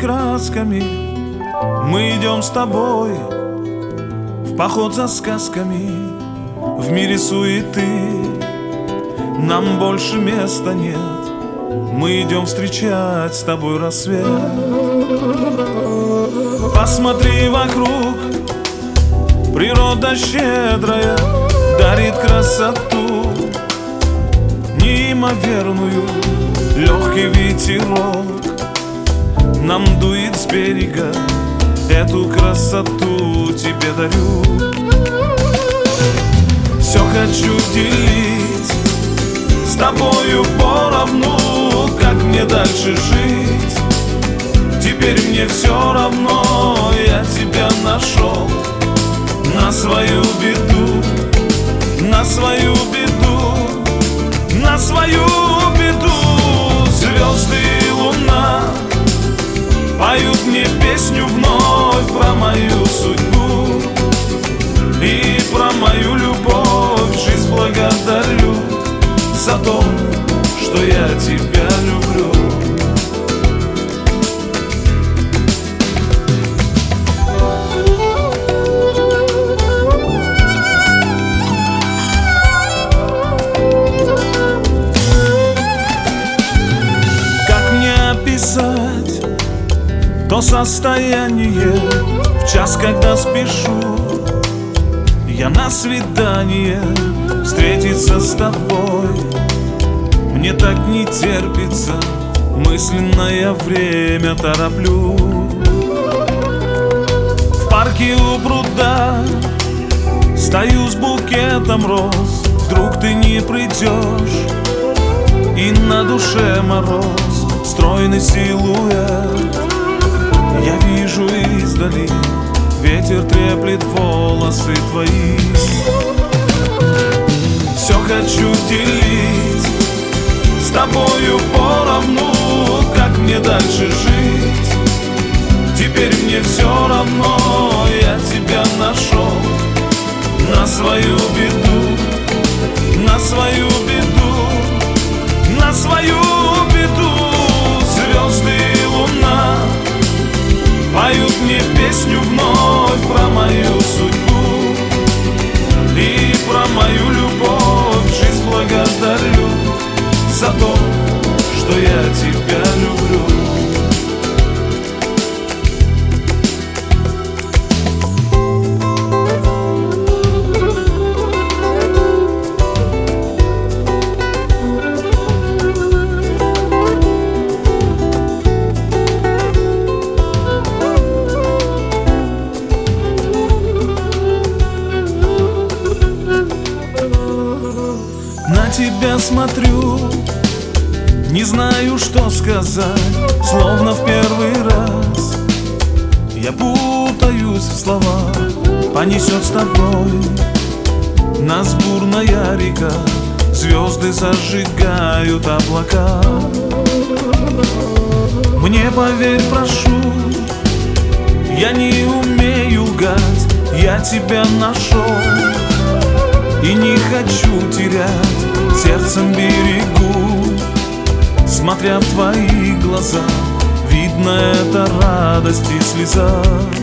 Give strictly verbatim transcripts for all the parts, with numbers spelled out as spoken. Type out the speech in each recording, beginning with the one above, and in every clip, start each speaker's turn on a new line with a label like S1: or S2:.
S1: красками. Мы идем с тобой в поход за сказками. В мире суеты нам больше места нет. Мы идем встречать с тобой рассвет. Посмотри вокруг, природа щедрая дарит красоту неимоверную. Легкий ветерок нам дует с берега, эту красоту тебе дарю. Все хочу делить с тобою поровну. Как мне дальше жить? Теперь мне все равно, я тебя нашел. На свою беду, на свою беду, на свою беду. Звезды и луна поют мне песню вновь про мою судьбу и про мою любовь. Жизнь благодарю за то, что я тебя люблю. Как мне описать то состояние в час, когда спешу я на свидание встретиться с тобой? Мне так не терпится, мысленное время тороплю. В парке у пруда стою с букетом роз. Вдруг ты не придешь, и на душе мороз. Стройный силуэт я вижу издали, ветер треплет волосы твои. Все хочу делить с тобою поровну. Как мне дальше жить? Теперь мне все равно, я тебя нашел. На свою беду, на свою беду, на свою беду. Звезды и луна поют мне песню вновь про мою судьбу и про мою любовь. Жизнь благодарю за то, что я тебя люблю. На тебя смотрю, не знаю, что сказать. Словно в первый раз я путаюсь в словах. Понесет с тобой нас бурная река, звезды зажигают облака. Мне поверь, прошу, я не умею лгать. Я тебя нашел и не хочу терять, сердцем берегу. Смотря в твои глаза, видно это радость и слеза.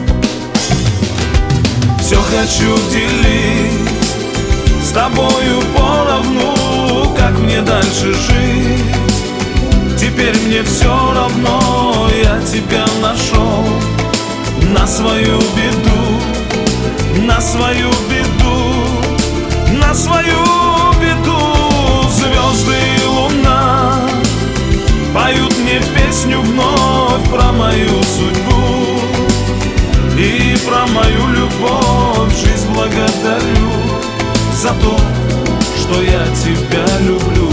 S1: Все хочу делить с тобою поровну. Как мне дальше жить? Теперь мне все равно, я тебя нашел. На свою беду, на свою беду, на свою беду. Звезды и луна поют мне песню вновь про мою судьбу и про мою любовь. Жизнь благодарю за то, что я тебя люблю.